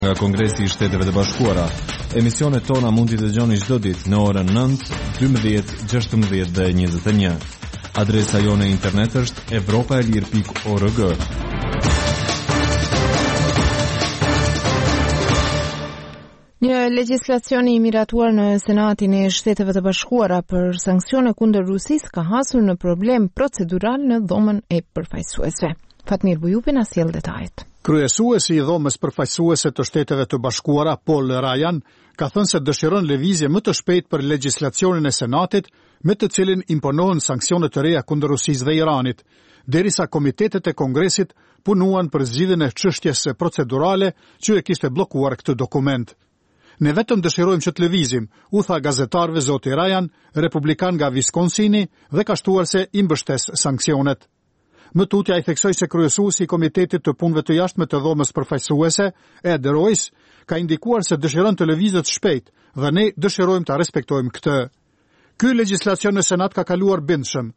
Nga Kongresi I Shteteve të Bashkuara. Emisionet tona mund t'i dëgjoni çdo ditë në orën 9, 12, 16 dhe 21. Adresa jone internet është evropaelir.org. Një legjislacion I miratuar në Senatin e Shteteve të Bashkuara për sanksione kundër Rusisë ka hasur në problem procedural në dhomën e përfaqësuesve. Fatmir Bujupi na sjell detajet. Kryesuesi I dhomës përfaqësuese të Shteteve të Bashkuara, Paul Ryan, ka thënë se dëshiron lëvizje më të shpejtë për legjislacionin e Senatit, me të cilin imponohen sanksione të reja kundër Rusisë dhe Iranit, derisa komitetet e Kongresit punuan për zgjidhjen e çështjes procedurale që e kishte bllokuar këtë dokument. Ne vetëm dëshirojmë që të lëvizim, u tha gazetarëve zoti Ryan, republikan nga Wisconsini, dhe ka shtuar se I mbështes sanksionet. Më tutje ai theksoi se kryesuesi I Komitetit të Punëve të Jashtme të dhomës përfaqësuese, Ed Royce, ka indikuar se dëshiron të lëvizet shpejt dhe ne dëshirojmë ta respektojmë këtë. Ky legjislacion në Senat ka kaluar bindshëm,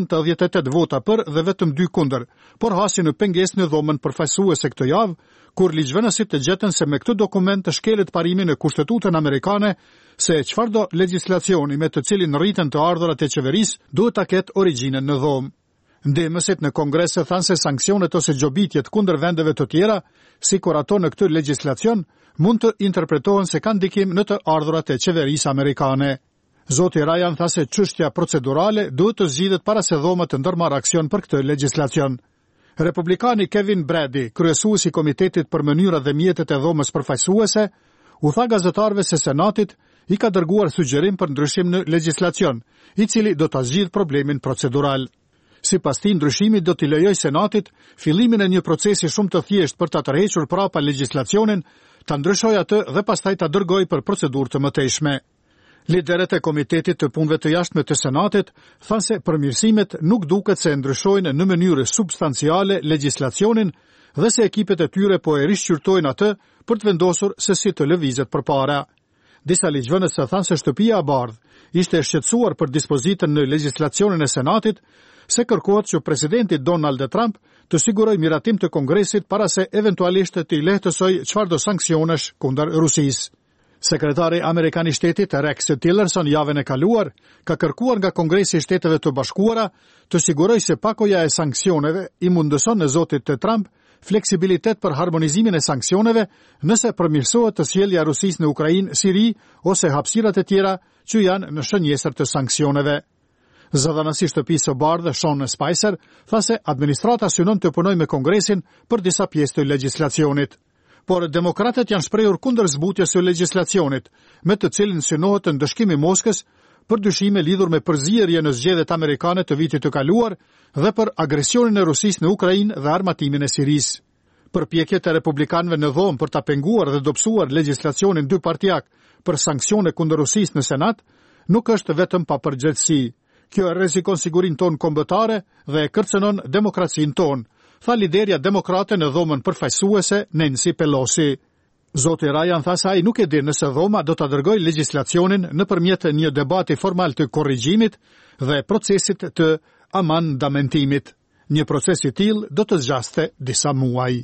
98 vota për dhe vetëm 2 kundër, por hasi në pengesë në dhomën përfaqësuese këtë javë, kur ligjvënësit të gjetën se me këtë dokument të shkelet parimin në Kushtetutën Amerikane se çfarëdo legjislacioni me të cilin rriten të ardhurat e qeverisë duhet ta ketë origjinën në dhomë. Ndemësit në Kongres thanë se sanksionet ose gjobitjet kundër vendeve të tjera, sikur ato në këtë legjislacion, mund të interpretohen se kanë ndikim në të ardhurat e qeverisë amerikane. Zoti Ryan tha se çështja procedurale duhet të zgjidhet para se dhoma të ndërmarrë aksion për këtë legjislacion. Republikani Kevin Brady, kryesuesi I Komitetit për mënyrat dhe mjetet e dhomës përfaqësuese, u tha gazetarëve se Senatit I ka dërguar sugjerim për ndryshim në legjislacion, I cili do ta zgjidhë problemin procedural. Sipas tij, ndryshimi do t'i lejojë Senatit fillimin e një procesi shumë të thjeshtë për ta tërhequr prapa legjislacionin, ta ndryshojë atë dhe pastaj ta dërgojë për procedurë të mëtejshme. Liderët e Komitetit të Punëve të Jashtme të Senatit thanë se përmirësimet nuk duket se ndryshojnë në mënyrë substanciale legjislacionin dhe se ekipet e tyre po e rishqyrtojnë atë për të vendosur se si të lëvizet përpara. Disa ligjvënës thanë se Shtëpia e Bardhë ishte shqetësuar për dispozitën në legjislacionin e Senatit, se kërkohet që presidenti Donald Trump të sigurojë miratim të Kongresit para se eventualisht të I lehtësojë çfarëdo sanksionesh kundër Rusisë. Sekretari Amerikan I Shtetit Rex Tillerson javën e kaluar ka kërkuar nga Kongresi I Shteteve të Bashkuara të sigurojë se pakoja e sanksioneve I mundëson në zotit të Trump fleksibilitet për harmonizimin e sanksioneve nëse përmirësohet të sjellja e Rusisë në Ukrainë, Siri ose hapësirat e tjera që janë në shënjesër të sanksioneve. Zëdhënësi Shtëpisë së Bardhë, Sean Spicer, tha se administrata synon të punojë me Kongresin për disa pjesë të legjislacionit. Por demokratët janë shprehur kundër zbutjes së legjislacionit, me të cilin synohet të ndëshkimi I Moskës për dyshime lidhur me përzierje në zgjedhjet amerikane të vitit të kaluar dhe për agresionin e Rusisë në Ukrainë dhe armatimin e Sirisë. Përpjekjet e republikanëve në dhomë për ta penguar dhe dobësuar legjislacionin dypartijak për sanksione kundër Rusisë në Senat nuk është vetëm papërgjegjësi. Kjo e rrezikon sigurinë tonë kombëtare dhe e kërcënon demokracinë tonë, tha liderja demokrate në dhomën përfaqësuese Nancy Pelosi. Zoti Ryan tha se ai nuk e di nëse dhoma do ta dërgojë legjislacionin nëpërmjet një debati formal të korrigjimit dhe procesit të amandamentimit. Një proces I tillë do të zgjaste disa muaj.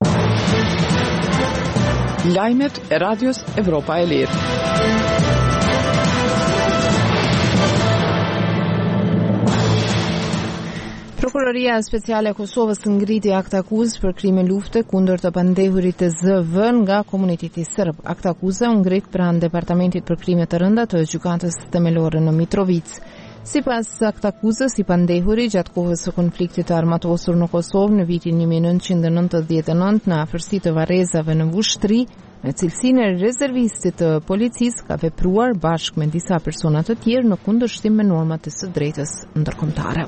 Lajmet e Radios Evropa e Lirë. Prokuroria Speciale e Kosovës ngriti akt akuzë për krime lufte kundër të pandehurit të ZV nga komuniteti serb. Akt akuze u ngrit pranë Departamentit për krime të rënda të gjykatës themelore në Mitrovic. Sipas akt akuzës, I pandehuri gjatë kohës së konfliktit të armatosur në Kosovë në vitin 1999 në afërsi të varrezave në Vushtri, me cilësinë e rezervistit të policisë ka vepruar bashkë me disa persona të tjerë në kundërshtim me normat e së drejtës ndërkombëtare.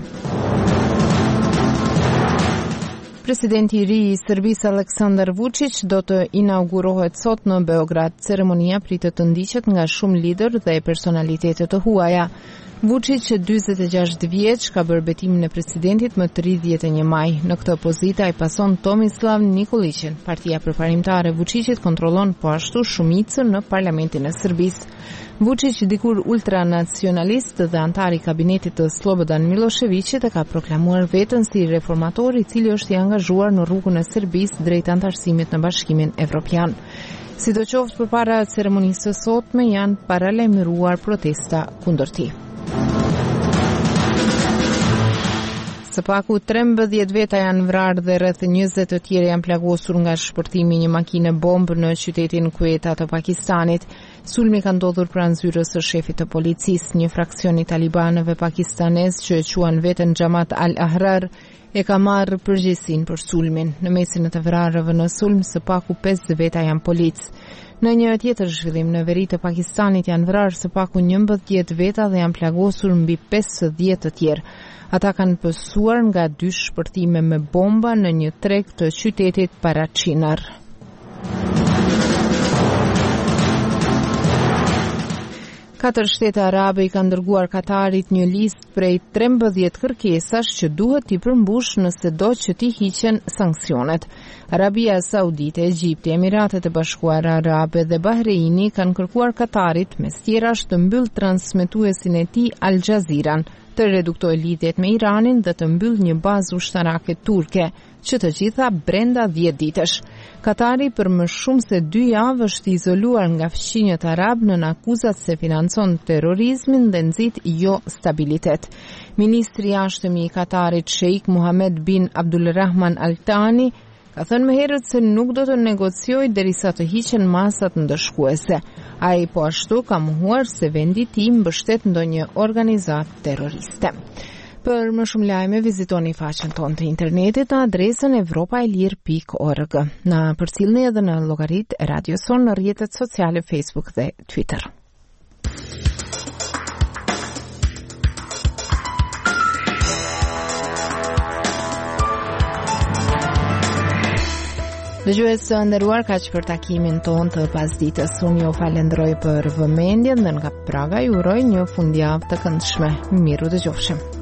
Presidenti I ri I Serbisë Aleksandar Vučić do të inaugurohet sot në Beograd. Ceremonia pritet të ndiqet nga shumë lider dhe personalitete të huaja. Vučić, 46 vjeç, ka bërë betimin e presidentit më 31 maj. Në këtë pozitë ai pason Tomislav Nikolićin. Partia përparimtare Vučićit kontrollon po ashtu shumicën në parlamentin e Serbisë. Vučić, dikur ultranacionalist dhe antar i kabinetit të Slobodan Miloševićit, e ka proklamuar veten si reformator i cili është i angazhuar në rrugën e Serbisë drejt antarësimit në Bashkimin Evropian. Sidoqoftë, përpara ceremonisë së sotme janë paralajmëruar protesta kundër tij. Së paku 13 veta janë vrarë dhe rreth 20 të tjerë janë plagosur nga shpërtimi i një makine bombë në qytetin Quetta të Pakistanit. Sulmi ka ndodhur pranë zyrës së shefit të policisë. Një fraksion i talibanëve pakistanez që e quan veten Jamaat al-Ahrar e ka marrë përgjegjësinë për sulmin. Në mesin e të vrarëve në sulm, së paku 5 veta janë policë. Në një tjetër zhvillim në veri të Pakistanit janë vrarë së paku 11 veta dhe janë plagosur mbi 50 të tjerë. Ata kanë pësuar nga 2 shpërtime me bomba në një treg të qytetit Parachinar. Katër shtete arabe i kanë dërguar Katarit një listë prej 13 kërkesash që duhet t'i përmbush nëse do që t'i hiqen sanksionet. Arabia Saudite, Egjipti, Emiratet e Bashkuara Arabe dhe Bahreini kanë kërkuar Katarit mes tjerash të mbyll transmetuesin e tij Al Jazeeran, të reduktoj lidhjet me Iranin dhe të mbyll një bazë ushtarake turke, që të gjitha brenda 10 ditësh. Katari për më shumë se 2 javë është izoluar nga fqinjët arab në akuzat se financon terrorizmin dhe nxit jo stabilitet. Ministri i jashtëm i Katarit, Sheikh Mohammed bin Abdulrahman Al Thani, ka thënë më herët se nuk do të negociojë derisa të hiqen masat ndëshkuese. Ai po ashtu ka mohuar se vendi i tij mbështet ndonjë organizatë terroriste. Për më shumë lajme, vizitoni faqen tonë të internetit në adresën evropaelir.org. Na përcjellni edhe në llogaritë e Radios Son në rrjetet sociale Facebook dhe Twitter. Dëgjues të nderuar, kaq për takimin ton të pasditës. Unë ju falenderoj për vëmendjen dhe nga Praga ju uroj një fundjavë të këndshme. Miru dëgjofshim.